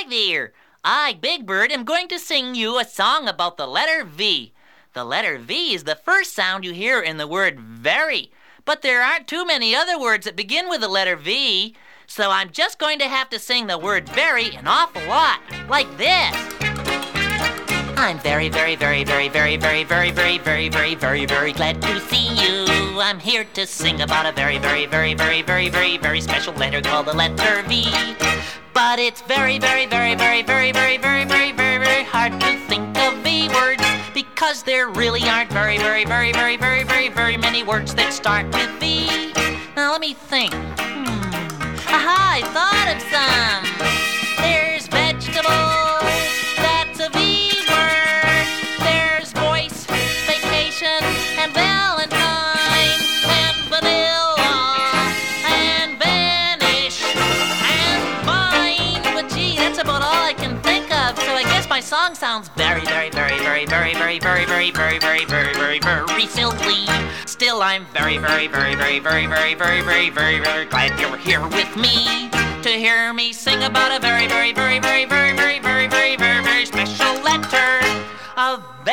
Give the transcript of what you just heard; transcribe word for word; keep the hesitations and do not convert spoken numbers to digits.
Hi there. I, Big Bird, am going to sing you a song about the letter V. The letter V is the first sound you hear in the word very, but there aren't too many other words that begin with the letter V, so I'm just going to have to sing the word very an awful lot, like this. I'm very, very, very, very, very, very, very, very, very, very, very, very glad to see you. I'm here to sing about a very, very, very, very, very, very, very special letter called the letter V. But it's very, very, very, very, very, very, very, very, very, very hard to think of V words because there really aren't very, very, very, very, very, very, very many words that start with V. Now let me think. Hmm. Aha, I thought of some. There's vegetable. That's a V word. There's voice, vacation, and Valentine, and vanilla, and vanish, and vine. But gee, that's about all I can think of. So I guess my song sounds very, very, very, very, very, very, very, very, very, very, very, very, very silly. Still, I'm very, very, very, very, very, very, very, very, very, very glad you're here with me to hear me sing about a very, very, very, very, very, very, very, very, very, very special letter. A